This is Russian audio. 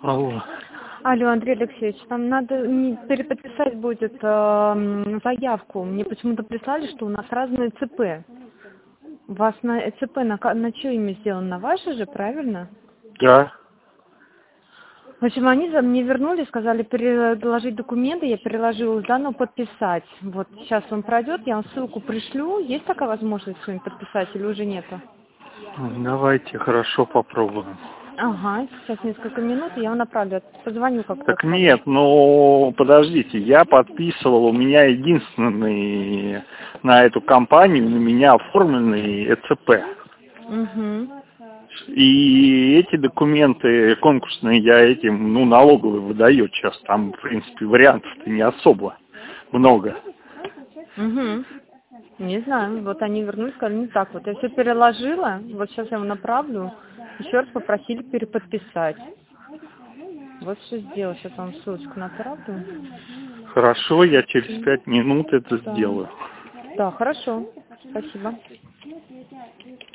Алло. Алло, Андрей Алексеевич, там надо переподписать будет заявку. Мне почему-то прислали, что у нас разные ЦП. У вас на ЦП на чье имя сделано? На ваше же, правильно? Да. В общем, они за мне вернули, сказали переложить документы, я переложила заново подписать. Вот сейчас он пройдет, я вам ссылку пришлю. Есть такая возможность что-нибудь подписать или уже нету? Давайте, хорошо, попробуем. Ага, сейчас несколько минут, и я вам направлю. Позвоню как Так только. нет, ну подождите, я подписывал, у меня единственный на эту компанию, на меня оформленный ЭЦП. Угу. И эти документы конкурсные я этим, налоговый выдает сейчас. Там, в принципе, вариантов-то не особо много. Угу. Не знаю, вот они вернулись, сказали, не так вот. Я все переложила, вот сейчас я вам направлю. Еще раз попросили переподписать. Вот что сделала, сейчас вам ссылочку направлю. Хорошо, я через 5 минут это Да. сделаю. Да, хорошо. Спасибо.